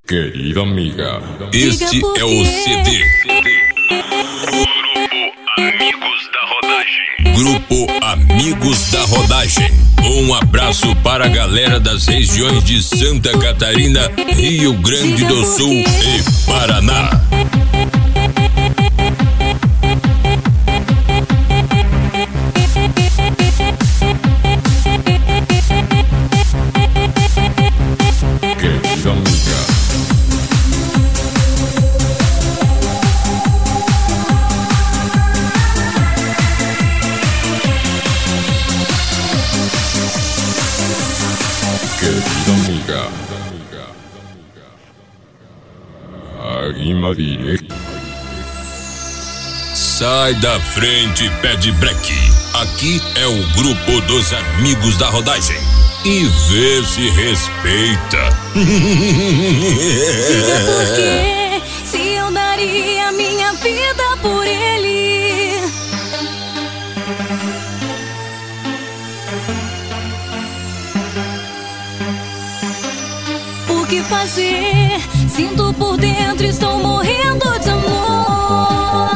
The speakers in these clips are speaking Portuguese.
Querida amiga, este é o CD. Grupo Amigos da Rodagem. Um abraço para a galera das regiões de Santa Catarina, Rio Grande do Sul e Paraná. querida amiga. Querida amiga, Maria. Sai da frente e pede breque. Aqui é o grupo dos Amigos da Rodagem. E vê se respeita. Diga por quê, se eu daria minha vida por ele. O que fazer? Sinto por dentro, estou morrendo de amor.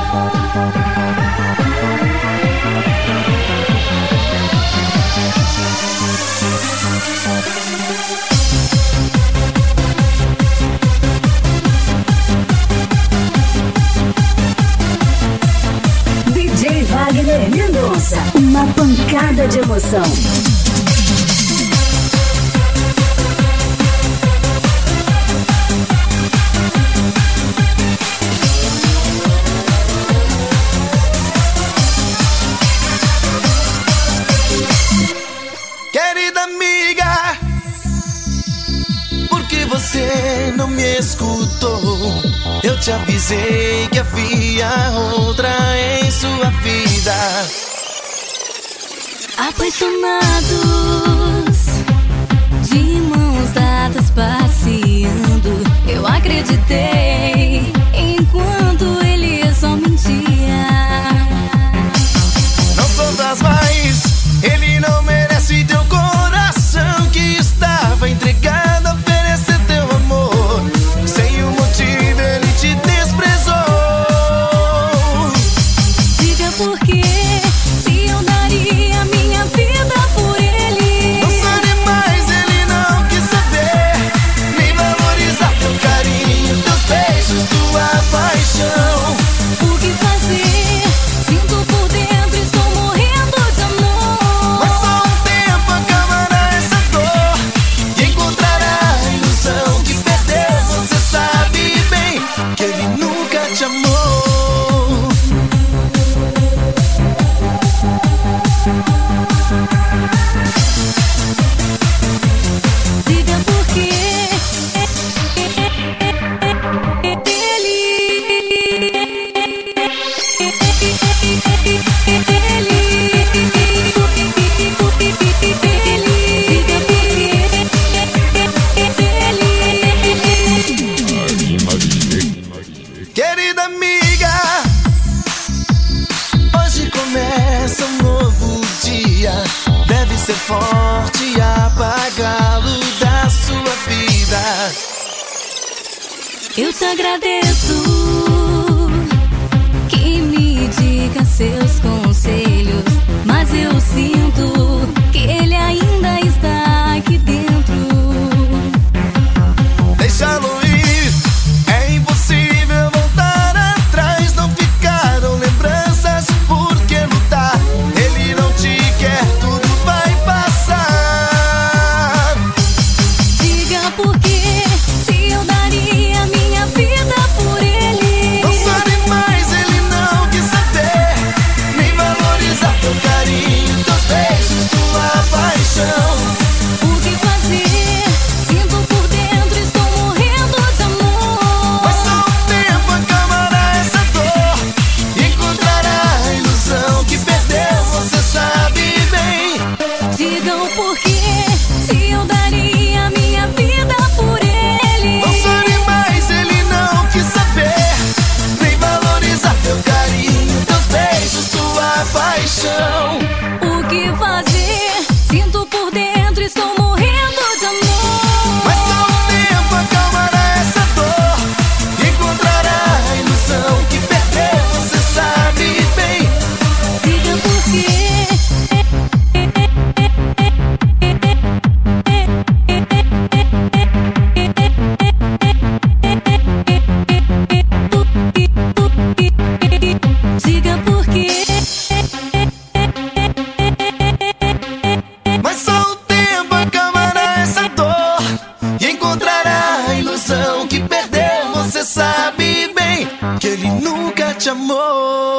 DJ Wagner Mendonça, uma pancada de emoção. Querida amiga, por que você não me escutou? Eu te avisei que havia outra em sua vida. Apaixonados, de mãos dadas passeando, eu acreditei enquanto ele só mentia. Não sofras mais, ele não merece teu coração que estava entregado a oferecer teu amor. Sem um motivo ele te desprezou. Diga por quê, se eu daria minha vida por ele. Não sabe mais, ele não quis saber, nem valorizar teu carinho, teus beijos, tua paixão. O que fazer? Sinto por dentro, estou morrendo de amor. Mas só um tempo acabará essa dor e encontrará a ilusão que perdeu. Você sabe bem que ele nunca te amou. Diga por quê, Querida amiga, hoje começa um novo dia. Deve ser forte e apagá-lo da sua vida. eu te agradeço que me diga seus conselhos, mas eu sinto que ele ainda está aqui dentro. Deixá-lo ir, é impossível voltar atrás. Não ficaram lembranças, por que lutar? Ele não te quer, tudo vai passar. Diga por quê, se eu daria minha vida por ele. Não sabe mais, ele não quis saber, nem valorizar teu carinho, teus beijos, tua paixão. amor.